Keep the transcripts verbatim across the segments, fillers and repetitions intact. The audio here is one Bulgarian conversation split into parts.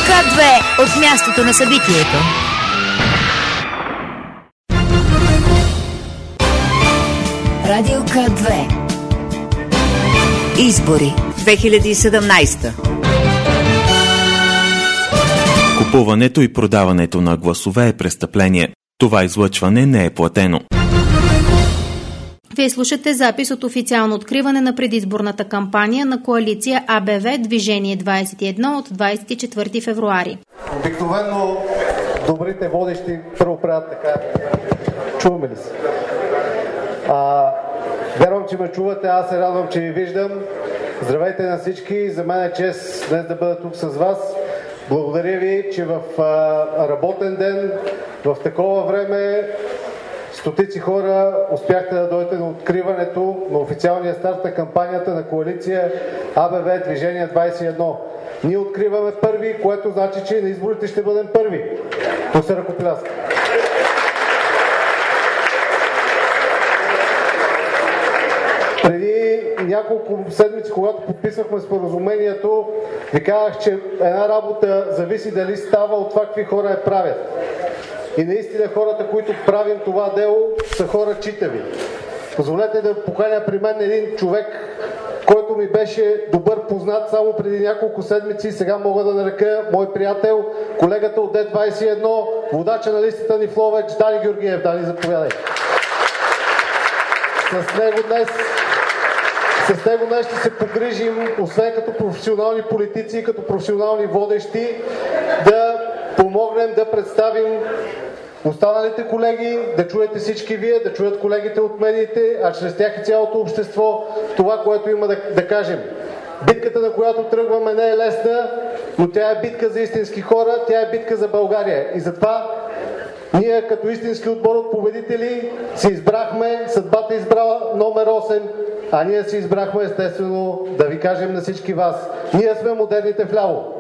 К две от мястото на събитието. Радио К две. Избори две хиляди и седемнадесета. Купуването и продаването на гласове е престъпление. Това излъчване не е платено. Вие слушате запис от официално откриване на предизборната кампания на коалиция А Б В Движение двадесет и едно от двадесет и четвърти февруари. Обикновено добрите водещи първо правят така. Чуваме ли се? А, вярвам, че ме чувате, аз се радвам, че ви виждам. Здравейте на всички, за мен е чест днес да бъда тук с вас. Благодаря ви, че в а, работен ден, в такова време, стотици хора успяхте да дойдете на откриването на официалния старт на кампанията на коалиция А Б В Движение двадесет и едно. Ние откриваме първи, което значи, че на изборите ще бъдем първи. То се ръкопляска. Преди няколко седмици, когато подписахме споразумението, ви казах, че една работа зависи дали става от това какви хора я правят. И наистина хората, които правим това дело, са хора читави. Позволете да поканя при мен един човек, който ми беше добър познат само преди няколко седмици. Сега мога да нарека мой приятел, колегата от Д двадесет и едно, водача на листата ни в Ловеч, Дани Георгиев. Дани, заповядай. С него днес С него днес ще се погрижим, освен като професионални политици и като професионални водещи, да помогнем да представим останалите колеги, да чуете всички вие, да чуят колегите от медиите, а чрез тях и цялото общество това, което има да, да кажем. Битката, на която тръгваме, не е лесна, но тя е битка за истински хора, тя е битка за България. И затова ние като истински отбор от победители си избрахме, съдбата избрала номер осем, а ние си избрахме естествено да ви кажем на всички вас. Ние сме модерните вляво.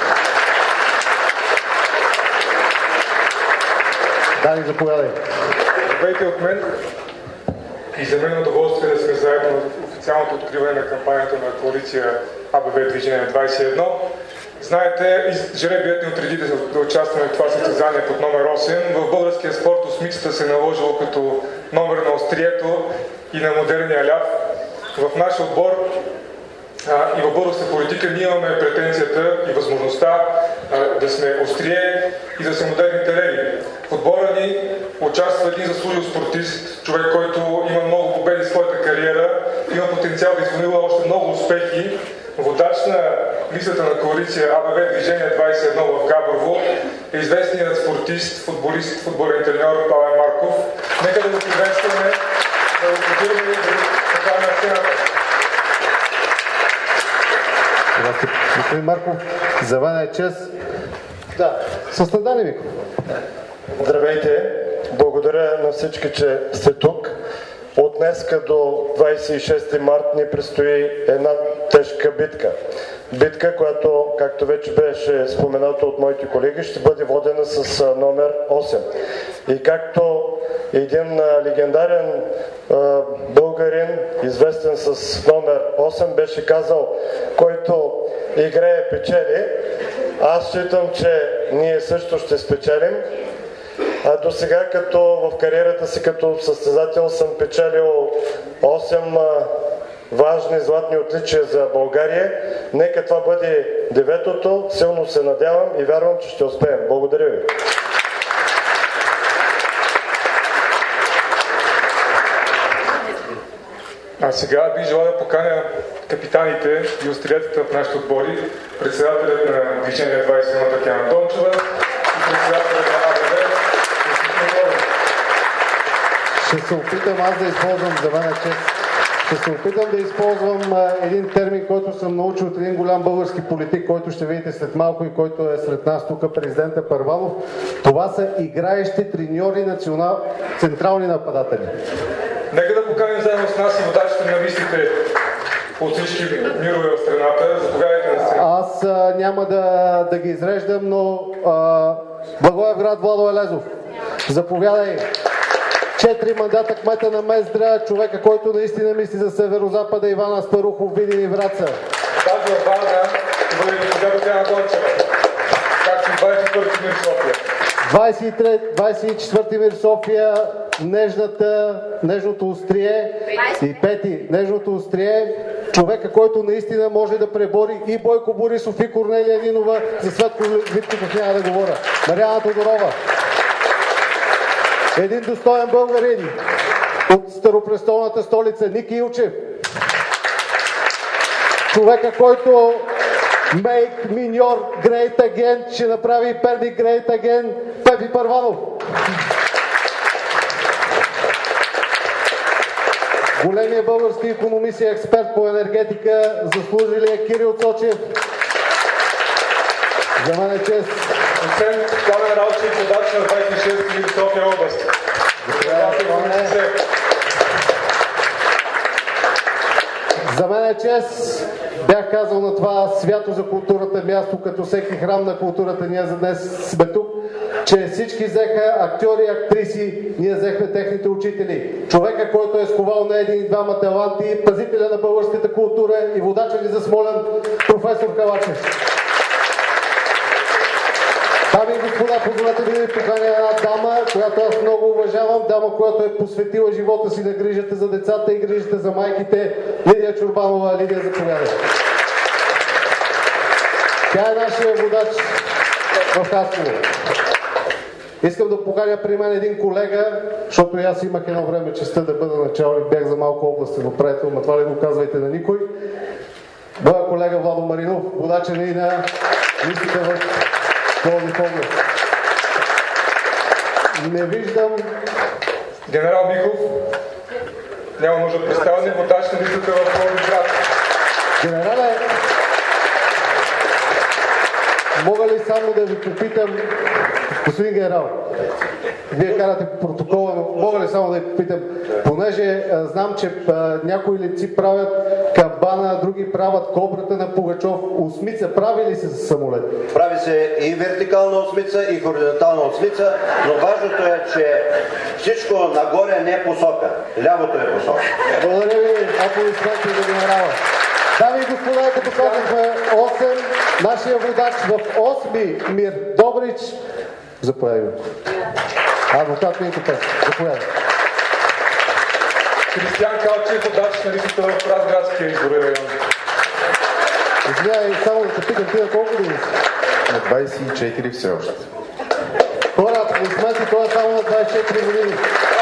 Дани, заповядай. Здравейте от мен и за мен е удоволствие да сме заедно в официалното откриване на кампанията на коалиция А Б В Движение двадесет и едно. Знаете, жребият ни отреди да, да участваме в това състезание под номер осем. В българския спорт осмицата се е наложило като номер на острието и на модерния ляв. В нашия отбор а, и в българската политика ние имаме претенцията и възможността а, да сме острие и да сме модерните леви. В отбора ни участва един заслужил спортист, човек, който има много победи в своята кариера, има потенциал да извоюва още много успехи. Водач на листата на коалиция А Б В Движение двадесет и едно в Габрово е известният спортист, футболист, футболен треньор Павел Марков. Нека да го приветстваме, да го подираме и да покажем на сцената. Господин Марков, за мен е чест. Да, състрадани ви. Здравейте! Благодаря на всички, че сте тук. От днеска до двадесет и шести март ни предстои една тежка битка. Битка, която, както вече беше споменато от моите колеги, ще бъде водена с номер осем. И както един легендарен а, българин, известен с номер осем, беше казал, който играе печели, аз считам, че ние също ще спечелим. А до сега, като в кариерата си като състезател, съм печелил осем а, важни златни отличия за България. Нека това бъде деветото. Силно се надявам и вярвам, че ще успеем. Благодаря ви. А сега бих желал да поканя капитаните и остриетата в нашите отбори, председателят на Движение двадесет и едно Татяна Дончева и председателят на А Б В. Ще се опитам аз да използвам, за мен чест, ще се опитам да използвам а, един термин, който съм научил от един голям български политик, който ще видите след малко и който е сред нас тук, президента Първанов. Това са играещи треньори, национал... централни нападатели. Нека да поканим заедно с нас и водачите на листите от всички мирове в страната. Заповядайте на сцена. Аз а, няма да, да ги изреждам, но а, Благоевград Владо Елезов. Заповядай. Четири мандата кмета на Мездра, човека, който наистина мисли за Северозапада, Иван Аспарухов, Видин и Враца. Тази във Варна ще бъде госпожа Татяна Дончева. Както и двадесет и четвърти мир София. двадесет и четвърти мир София, нежната, нежното острие. И пети, нежното острие. Човека, който наистина може да пребори и Бойко Борисов, и Корнелия Нинова. За Светко Витков няма да говоря. Мариана Тодорова. Един достоен българин от старопрестолната столица Ники Илчев. Човека, който Make Minor Great Again, ще направи Перник Great Again, Пепи Първанов. Големия български икономист и експерт по енергетика, заслужилия Кирил Цочев. За мен е чест. Освен Пламен Ралчев, водач на двадесет и шести мир София област. За мен е чест. Бях казал на това свято за културата място, като всеки храм на културата, ние за днес сме тук, че всички взеха актьори и актриси, ние взехме техните учители. Човека, който е сковал на един и двама таланти, пазителя на българската култура и водача ни за Смолян, професор Калачев. Дами и господа, позволете ми да поканя една дама, която аз много уважавам, дама, която е посветила живота си на грижата за децата и грижата за майките. Лидия Чорбанова. Лидия, заповядай. Тя е нашия водач в Хасково. Искам да поканя при мен един колега, защото аз имах едно време честта да бъда началник, бях за малко областен управител, но това ли го казвайте на никой. Моя колега Владо Маринов, водача ни на листите в Пловдив област. Не виждам... Генерал Михов, няма нужда да представяне, водач на листата в Пловдив град. Генерале, мога ли само да ви попитам, господин генерал, вие карате протокола, но мога ли само да ви попитам, понеже а, знам, че а, някои лици правят камбана, други правят кобрата на Пугачов, осмица прави ли се с самолет? Прави се и вертикална осмица, и хоризонтална осмица, но важното е, че всичко нагоре не е посока, лявото е посока. Благодаря ви, аплодисменти за генерала. Дами и господа, като казахме осем, нашия водач в осми мир Добрич. Заповядай. Адвокат Минко Пев. Заповядай. Кристиян Калчев, водач на листата в Разградския изборен район. Извинявай, само да те питам, ти на колко години си? На двадесет и четири все още. Хора, аплодисменти, това е само на двадесет и четири години.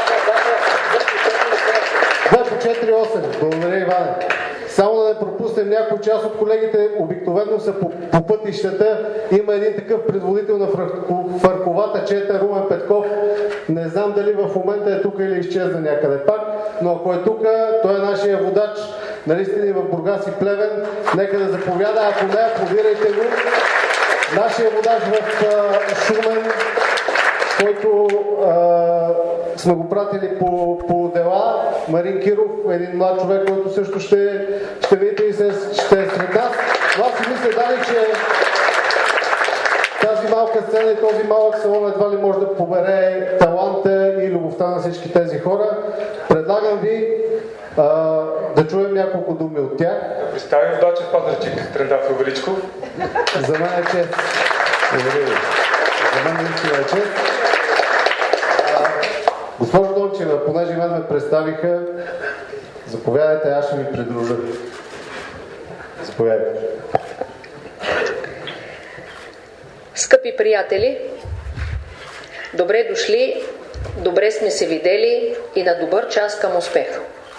две по четири осем. Благодаря, Иване. Само да не пропуснем някой част от колегите, обикновено са по, по пътищата. Има един такъв предводител на фарковата чета, Румен Петков. Не знам дали в момента е тук или изчезна някъде пак, но ако е тук, той е нашия водач на листини в Бургас и Плевен. Нека да заповяда, ако не, аплодирайте го. Нашия водач в а, Шумен, който а, сме го пратили по, по дела, Марин Киров, един млад човек, който също ще, ще видите и се, ще е сред нас. Но аз си мисля, дали, че тази малка сцена и този малък салон едва ли може да побере таланта и любовта на всички тези хора. Предлагам ви а, да чуем няколко думи от тях. Представим водача в Пазарджик, Трендафил Величков. За мен е чест. Благодаря ви. За мен наистина е чест. Госпожо Дончева, понеже мен ме представиха, заповядайте, аз ще ви придружа. Заповядайте. Скъпи приятели, добре дошли, добре сме се видели и на добър час към успеха.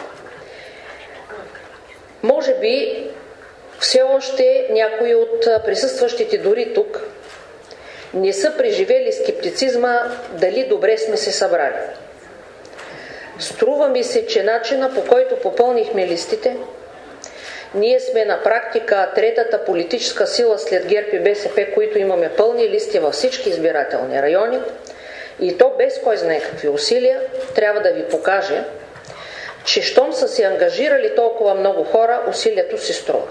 Може би все още някои от присъстващите дори тук не са преживели скептицизма дали добре сме се събрали. Струва ми се, че начина, по който попълнихме листите, ние сме на практика третата политическа сила след ГЕРБ и БСП, които имаме пълни листи във всички избирателни райони, и то без кой знае какви усилия, трябва да ви покаже, че щом са се ангажирали толкова много хора, усилието се струва.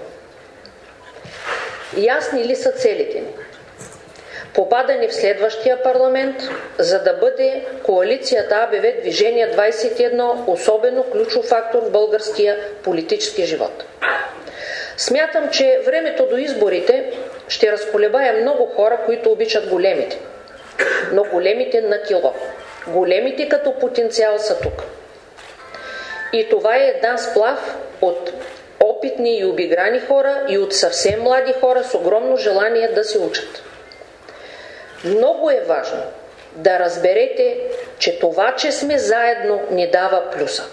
Ясни ли са целите ни? Попадане в следващия парламент, за да бъде коалицията АБВ Движение двадесет и едно особено ключов фактор в българския политически живот. Смятам, че времето до изборите ще разколебая много хора, които обичат големите. Но големите на кило. Големите като потенциал са тук. И това е един сплав от опитни и обиграни хора и от съвсем млади хора с огромно желание да се учат. Много е важно да разберете, че това, че сме заедно, ни дава плюса.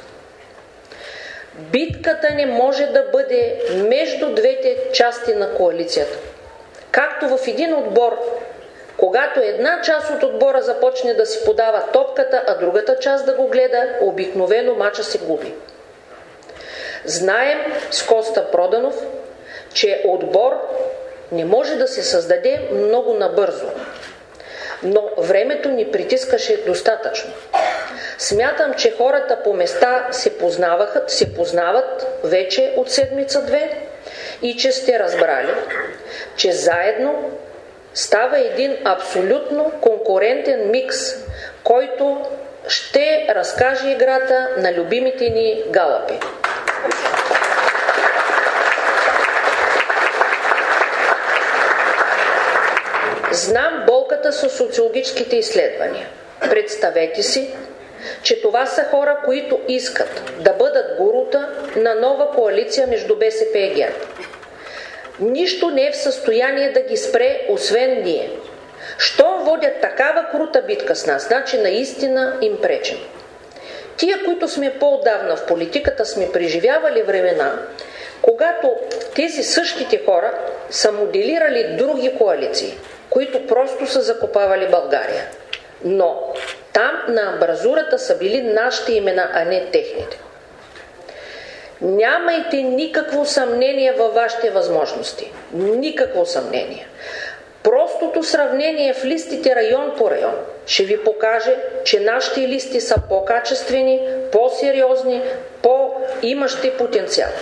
Битката не може да бъде между двете части на коалицията. Както в един отбор, когато една част от отбора започне да си подава топката, а другата част да го гледа, обикновено мача се губи. Знаем с Коста Проданов, че отбор не може да се създаде много набързо. Но времето ни притискаше достатъчно. Смятам, че хората по места се познаваха, се познават вече от седмица-две и че сте разбрали, че заедно става един абсолютно конкурентен микс, който ще разкаже играта на любимите ни галапи. Знам болката с социологическите изследвания. Представете си, че това са хора, които искат да бъдат гурута на нова коалиция между БСП и ГЕРБ. Нищо не е в състояние да ги спре, освен ние. Щом водят такава крута битка с нас, значи наистина им пречим. Тия, които сме по-отдавна в политиката, сме преживявали времена, когато тези същите хора са моделирали други коалиции, които просто са закопавали България. Но там на амбразурата са били нашите имена, а не техните. Нямайте никакво съмнение във вашите възможности. Никакво съмнение. Простото сравнение в листите район по район ще ви покаже, че нашите листи са по-качествени, по-сериозни, по-имащи потенциал.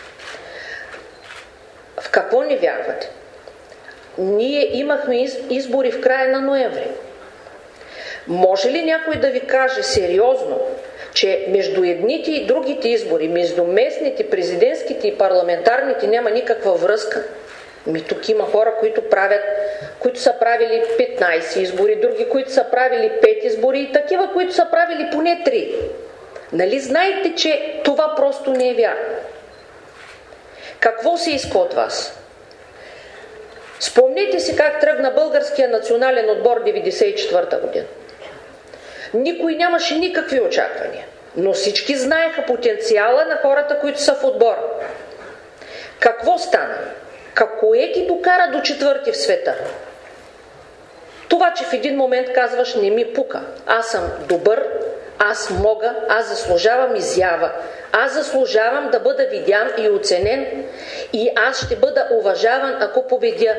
В какво не вярвате? Ние имахме избори в края на ноември. Може ли някой да ви каже сериозно, че между едните и другите избори, между местните, президентските и парламентарните няма никаква връзка? Ми тук има хора, които правят, които са правили петнайсет избори, други, които са правили пет избори и такива, които са правили поне три. Нали знаете, че това просто не е вярно? Какво се иска от вас? Спомнете си как тръгна българския национален отбор деветдесет и четвърта година. Никой нямаше никакви очаквания, но всички знаеха потенциала на хората, които са в отбора. Какво стана? Кое ги докара до четвърти в света? Това, че в един момент казваш, не ми пука. Аз съм добър, аз мога, аз заслужавам изява. Аз заслужавам да бъда видян и оценен и аз ще бъда уважаван, ако победя.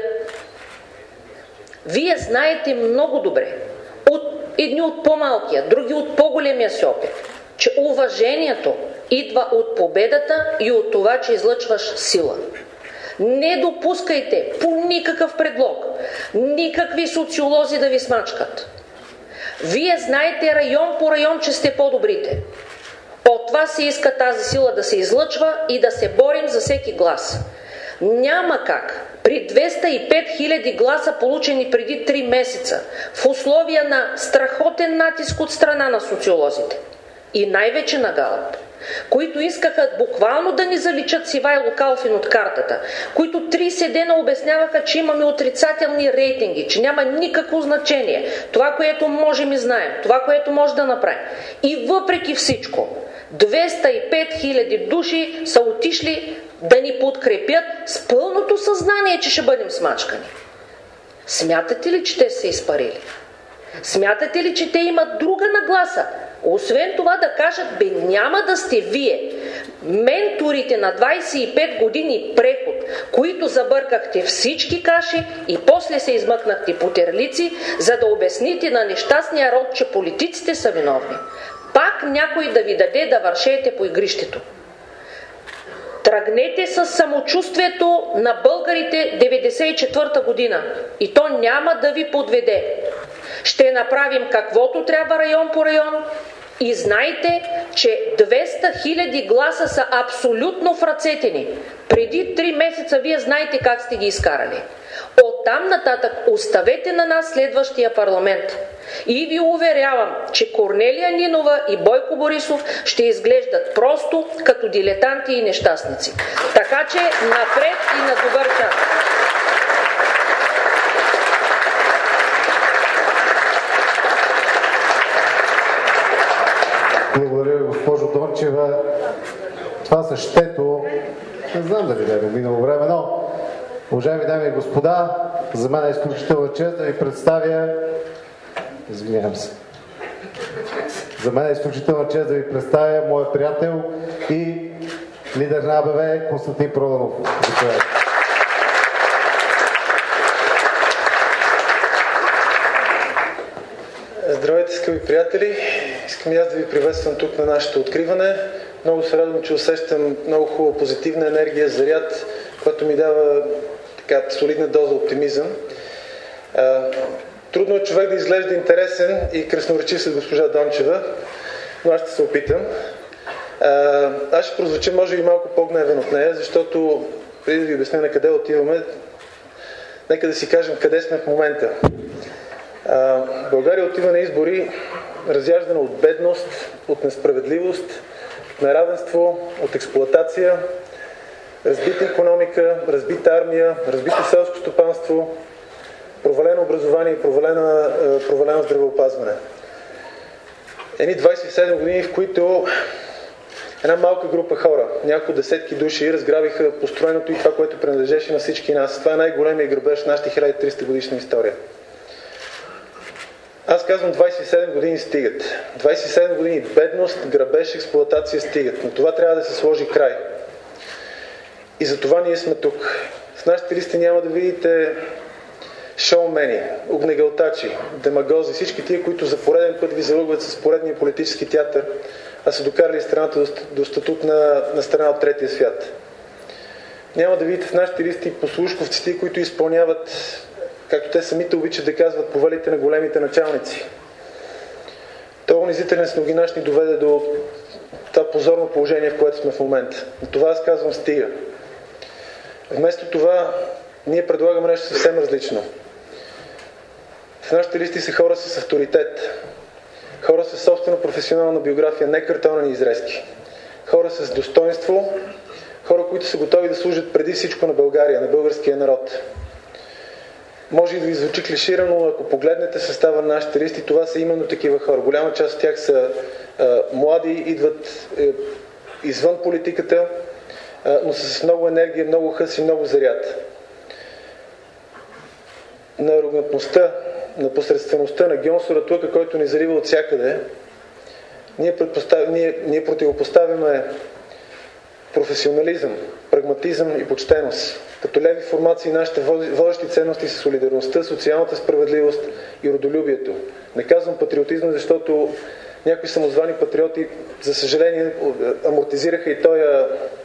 Вие знаете много добре, от едни от по-малкия, други от по-големия си опит, че уважението идва от победата и от това, че излъчваш сила. Не допускайте по никакъв предлог никакви социолози да ви смачкат. Вие знаете район по район, че сте по-добрите. От това се иска тази сила да се излъчва и да се борим за всеки глас. Няма как при двеста и пет хиляди гласа, получени преди три месеца, в условия на страхотен натиск от страна на социолозите и най-вече на Галап, които искаха буквално да ни заличат с Ивайло Калфин от картата, които трийсет дена обясняваха, че имаме отрицателни рейтинги, че няма никакво значение това, което можем и знаем, това, което може да направим. И въпреки всичко, двеста и пет хиляди души са отишли да ни подкрепят с пълното съзнание, че ще бъдем смачкани. Смятате ли, че те са изпарили? Смятате ли, че те имат друга нагласа? Освен това да кажат, бе, няма да сте вие, менторите на двайсет и пет години преход, които забъркахте всички каши и после се измъкнахте по терлици, за да обясните на нещастния род, че политиците са виновни. Пак някой да ви даде да вършете по игрището. Тръгнете с самочувствието на българите деветдесет и четвърта година и то няма да ви подведе. Ще направим каквото трябва район по район и знайте, че двеста хиляди гласа са абсолютно в ръцете ни. Преди три месеца вие знаете как сте ги изкарали. Оттам нататък оставете на нас следващия парламент. И ви уверявам, че Корнелия Нинова и Бойко Борисов ще изглеждат просто като дилетанти и нещастници. Така че напред и на добър час! Благодаря ви, госпожо Дончева. Това същето, не знам дали да е минало време, но, уважаеми дами и господа, за мен е изключителна чест да ви представя, извинявам се, за мен е изключителна чест да ви представя моя приятел и лидер на АБВ Константин Проданов. Заповядайте. Здравейте, скъпи приятели! Искам и аз да ви приветствам тук на нашето откриване. Много се радвам, че усещам много хубава позитивна енергия, заряд, която ми дава така солидна доза оптимизъм. А, трудно е човек да изглежда интересен и красноречив след госпожа Дончева, но аз ще се опитам. А, аз ще прозвуча може би малко по-гневен от нея, защото преди да ви обясня на къде отиваме, нека да си кажем къде сме в момента. А, България отива на избори разяждана от бедност, от несправедливост, от неравенство, от експлоатация, разбита икономика, разбита армия, разбито селско стопанство, провалено образование и провалено, провалено здравеопазване. Едни двайсет и седем години, в които една малка група хора, няколко десетки души, разграбиха построеното и това, което принадлежеше на всички нас. Това е най-големия грабеж в нашата хиляда и триста годишна история. Аз казвам двайсет и седем години стигат. двайсет и седем години бедност, грабеж, експлоатация стигат. Но това трябва да се сложи край. И за това ние сме тук. В нашите листи няма да видите шоумени, огнегълтачи, демагози, всички тия, които за пореден път ви залъгват с поредния политически театър, а са докарали страната до статут на, на страна от третия свят. Няма да видите в нашите листи послушковците, които изпълняват, както те самите обичат да казват, повелите на големите началници. Този унизителен сногинаж ни доведе до това позорно положение, в което сме в момента. Но това аз казвам стига. Вместо това, ние предлагаме нещо съвсем различно. В нашите листи са хора с авторитет, хора с собствена професионална биография, не картонени изрезки, хора с достоинство, хора, които са готови да служат преди всичко на България, на българския народ. Може и да ви звучи клиширано, но ако погледнете състава на нашите листи, това са именно такива хора. Голяма част от тях са а, млади, идват е, извън политиката, а, но са с много енергия, много хъс и много заряд. На арогантността, на посредствеността, на гьонсоратлъка, който ни залива от всякъде, ние, ние, ние противопоставяме професионализъм, прагматизъм и почтеност. Като леви формации нашите водещи ценности са солидарността, социалната справедливост и родолюбието. Не казвам патриотизъм, защото някои самозвани патриоти, за съжаление, амортизираха и, тоя,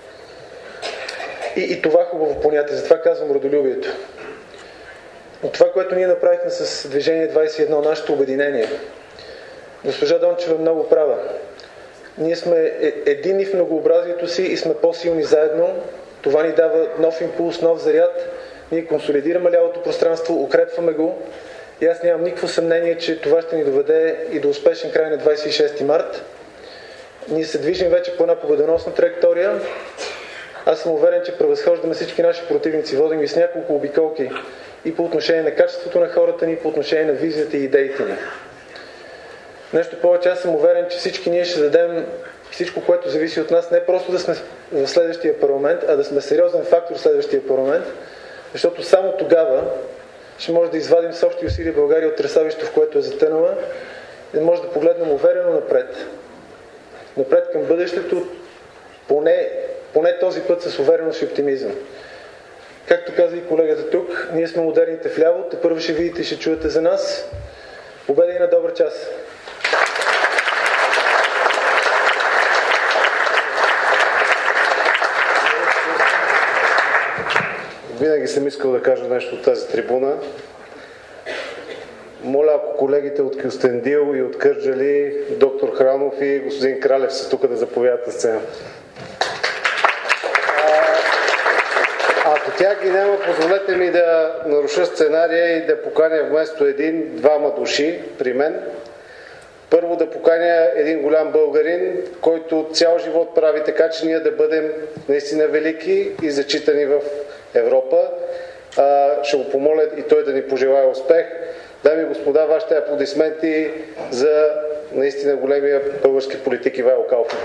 и, и това хубаво понятие. Затова казвам родолюбието. Но това, което ние направихме с Движение двайсет и едно, нашето обединение, госпожа Дончева е много права. Ние сме единни в многообразието си и сме по-силни заедно. Това ни дава нов импулс, нов заряд. Ние консолидираме лявото пространство, укрепваме го. И аз нямам никакво съмнение, че това ще ни доведе и до успешен край на двайсет и шести март. Ние се движим вече по една победоносна траектория. Аз съм уверен, че превъзхождаме всички наши противници. Водим ги с няколко обиколки и по отношение на качеството на хората ни, и по отношение на визията и идеите ни. Нещо повече, аз съм уверен, че всички ние ще дадем всичко, което зависи от нас, не просто да сме в следващия парламент, а да сме сериозен фактор в следващия парламент, защото само тогава ще може да извадим с общи усилия България от тресавището, в което е затънала, и може да погледнем уверено напред. Напред към бъдещето, поне, поне този път с увереност и оптимизъм. Както каза и колегата тук, ние сме модерните вляво, те първо ще видите и ще чуете за нас. Победа и на добър час! Винаги съм искал да кажа нещо от тази трибуна. Моля, ако колегите от Кюстендил и от Кърджали, доктор Хранов и господин Кралев са тук да заповядат на сцена. Ако тя Колеги, няма, позволете ми да наруша сценария и да поканя вместо един, двама души при мен. Първо да поканя един голям българин, който цял живот прави така, че ние да бъдем наистина велики и зачитани в Европа. А, ще го помоля и той да ни пожелая успех. Дами и господа, вашите аплодисменти за наистина големия български политик Ивайло Калфин.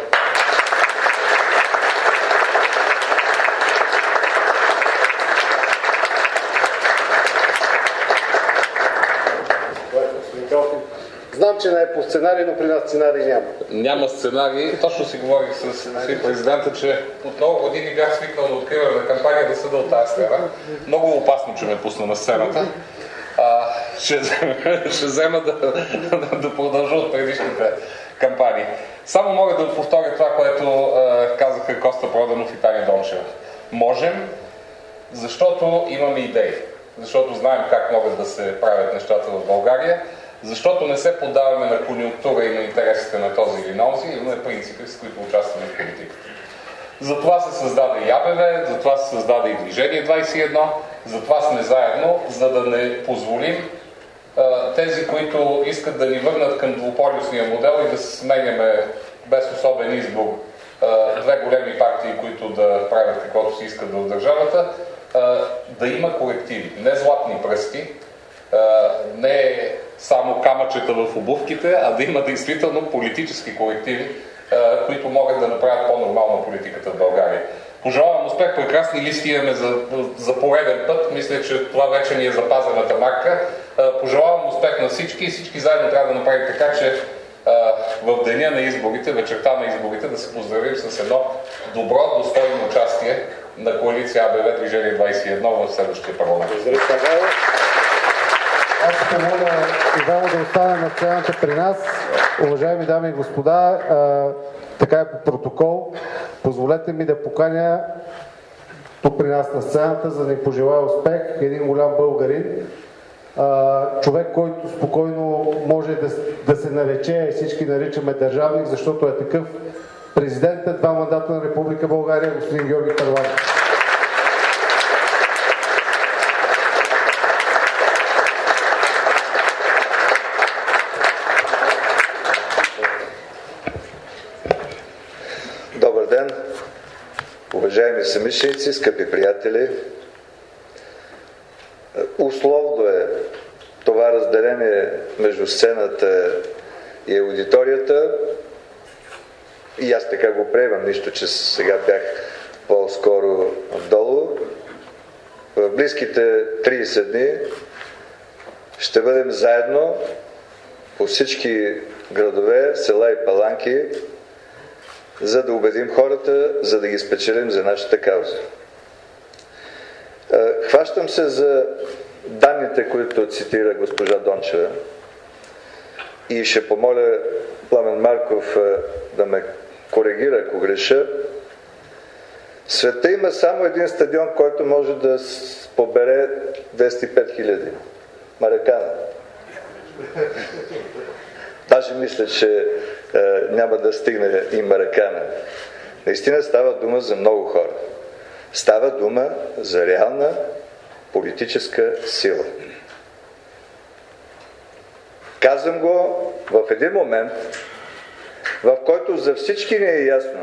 Знам, че не е по сценарий, но при нас сценарий няма. Няма сценарий. Точно си говорих с, с президента, че от много години бях свикнал на откриване на кампания да съда от тази сцена. Много опасно, че ме пусна на сцената. А, ще, ще взема да, да, да продължа от предишните кампании. Само мога да повторя това, което а, казаха Коста Проданов и Таня Дончева. Можем, защото имаме идеи. Защото знаем как могат да се правят нещата в България. Защото не се поддаваме на конюнктура и на интересите на този или на онзи, имаме принципи, с които участваме в политиката. Затова се създаде и АБВ, затова се създаде и Движение двайсет и едно, затова сме заедно, за да не позволим а, тези, които искат да ни върнат към двуполюсния модел и да се сменяме без особен избор а, две големи партии, които да правят каквото си искат в държавата, а, да има корективи, не златни пръсти, а, не само камъчета в обувките, а да има действително политически колективи, които могат да направят по-нормална политиката в България. Пожелавам успех, прекрасни листи имаме за, за пореден път. Мисля, че това вече ни е запазената марка. Пожелавам успех на всички и всички заедно трябва да направим така, че в деня на изборите, вечерта на изборите, да се поздравим с едно добро, достойно участие на коалиция АБВ Движение двайсет и едно в следващия парламент. Аз ще моля Ивайло да остане на сцената при нас. Уважаеми дами и господа, а, така е по протокол. Позволете ми да поканя тук при нас на сцената, за да ни пожелая успех, един голям българин. А, човек, който спокойно може да, да се нарече, и всички наричаме държавник, защото е такъв президентът, два мандата на Република България, господин Георги Първанов. Добър ден, уважаеми съмишленици, скъпи приятели. Условно е това разделение между сцената и аудиторията. И аз така го приемам, нищо, че сега бях по-скоро долу. В близките трийсет дни ще бъдем заедно по всички градове, села и паланки, за да убедим хората, за да ги спечелим за нашата кауза. Хващам се за данните, които цитира госпожа Дончева, и ще помоля Пламен Марков да ме коригира, ако греша. В света има само един стадион, който може да побере двеста и пет хиляди. Маракана. Даже мисля, че е, няма да стигне и Маракана. Наистина става дума за много хора. Става дума за реална политическа сила. Казвам го в един момент, в който за всички ни е ясно.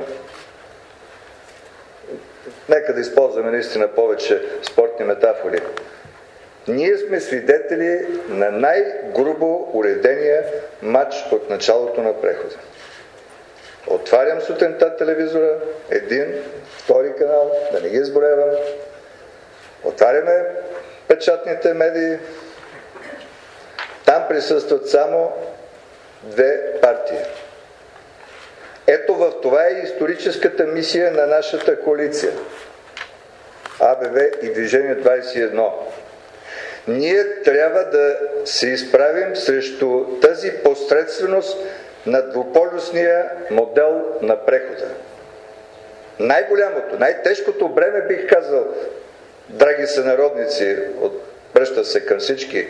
Нека да използваме наистина повече спортни метафори. Ние сме свидетели на най-грубо уредения матч от началото на прехода. Отварям сутринта телевизора, един, втори канал, да не ги изброявам. Отваряме печатните медии. Там присъстват само две партии. Ето в това е историческата мисия на нашата коалиция. АБВ и Движение двайсет и едно. Ние трябва да се изправим срещу тази посредственост на двуполюсния модел на прехода. Най-голямото, най-тежкото бреме, бих казал, драги сънародници, обръща се към всички,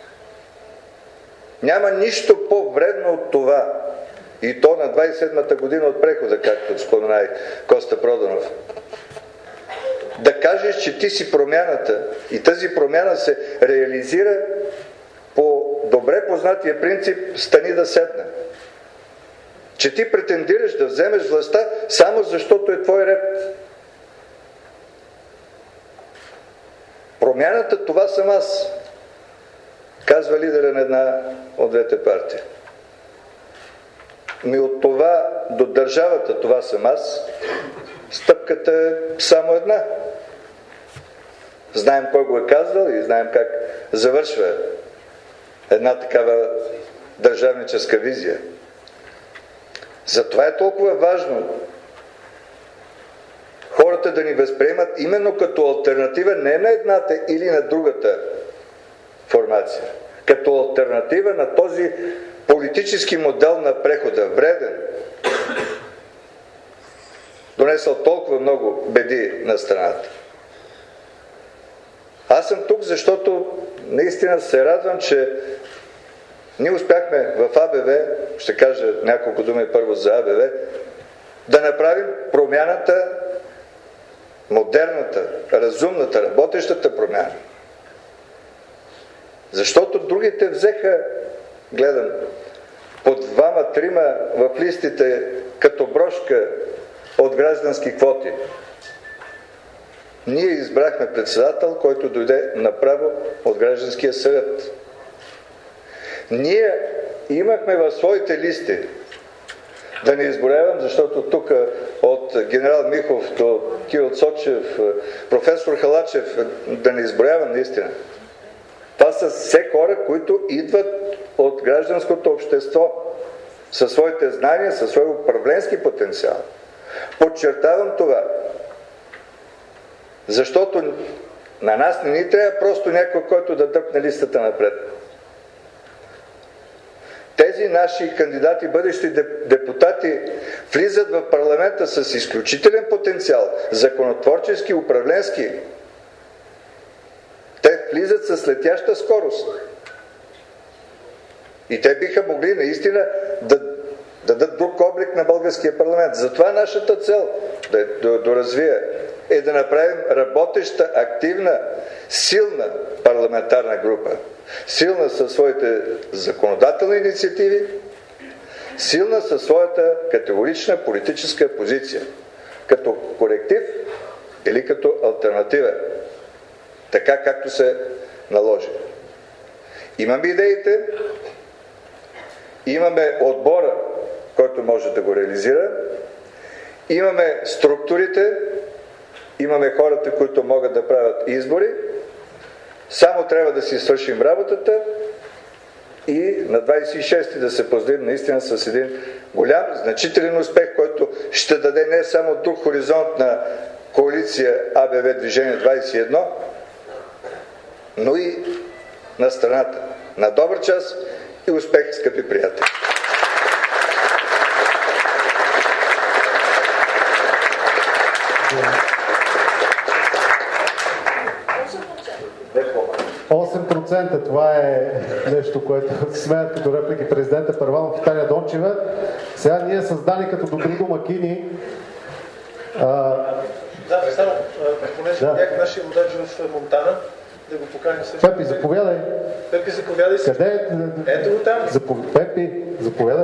няма нищо по-вредно от това, и то на двайсет и седмата година от прехода, както спомена Коста Проданов, да кажеш, че ти си промяната и тази промяна се реализира по добре познатия принцип стани да седна. Че ти претендираш да вземеш властта само защото е твой ред. Промяната, това съм аз, казва лидера на една от двете партии. Ми от това до държавата, това съм аз, стъпката е само една. Знаем кой го е казал и знаем как завършва една такава държавническа визия. Затова е толкова важно хората да ни възприемат именно като алтернатива не на едната или на другата формация, като алтернатива на този политически модел на прехода, вреден, донесъл толкова много беди на страната. Аз съм тук, защото наистина се радвам, че ние успяхме в А Б В, ще кажа няколко думи първо за А Б В, да направим промяната, модерната, разумната, работещата промяна. Защото другите взеха, гледам, по двама-трима в листите като брошка от граждански квоти. Ние избрахме председател, който дойде направо от гражданския съвет. Ние имахме в своите листи, да не изборявам, защото тук от генерал Михов до Кирил Цочев, професор Халачев, да не изборявам наистина. Това са все хора, които идват от гражданското общество, със своите знания, със своя управленски потенциал. Подчертавам това, защото на нас не ни трябва просто някой, който да дръпне листата напред. Тези наши кандидати, бъдещи депутати, влизат в парламента с изключителен потенциал, законотворчески, управленски. Те влизат с летяща скорост. И те биха могли наистина да дадат друг облик на българския парламент. Затова нашата цел да, да, да развие е да направим работеща, активна, силна парламентарна група. Силна със своите законодателни инициативи, силна със своята категорична политическа позиция. Като коректив или като алтернатива. Така както се наложи. Имаме идеите, имаме отбора, който може да го реализира, имаме структурите, имаме хората, които могат да правят избори, само трябва да си свършим работата и на двадесет и шести да се поздравим наистина с един голям, значителен успех, който ще даде не само друг хоризонт на коалиция А Б В Движение двадесет и едно, но и на страната. На добър час и успех, скъпи приятели! осем процента, това е нещо, което смеят като реплики президента Първанов и Таня Дончева. Сега ние създали като добри домакини. А... Да, само, понеже да. Бях нашия водач в Монтана, да го поканим също. Пепи, заповядай. Пепи, заповядай си. Къде е? Ето го там. Запов... Пепи, заповядай.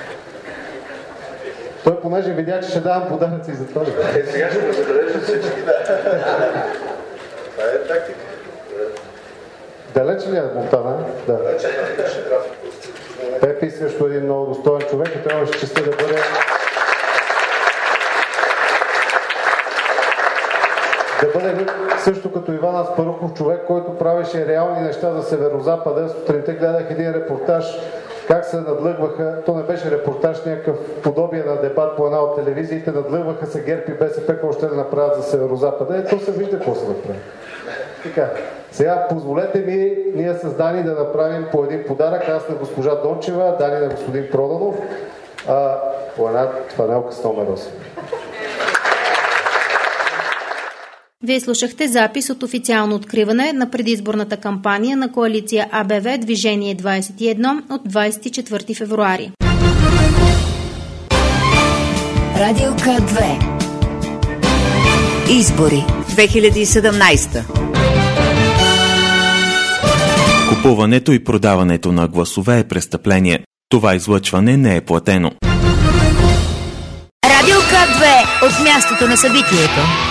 Той понеже видя, че ще давам подаръци за това. Е, сега ще го забележат всички, да. Това е тактика. Далеч ли е Монтана? Да. Пепи също един много достоен човек и трябваше честа да бъде да бъде също като Иван Аспарухов, човек, който правеше реални неща за Северозапада. Сутринта гледах един репортаж как се надлъгваха, то не беше репортаж, някакъв подобие на дебат по една от телевизиите, надлъгваха се ГЕРБ и Б С П, какво ще да направят за Северозапада. Е, то се вижда какво се направи. Така, сега позволете ми ние с Дани да направим по един подарък, аз на госпожа Дончева, Дани на господин Проданов, а, по една фанелка с номер осем. Вие слушахте запис от официално откриване на предизборната кампания на коалиция А Б В Движение двадесет и едно от двадесет и четвърти февруари. Радио К две. Избори две хиляди и седемнадесета. Купуването и продаването на гласове е престъпление. Това излъчване не е платено. Радио К две от мястото на събитието.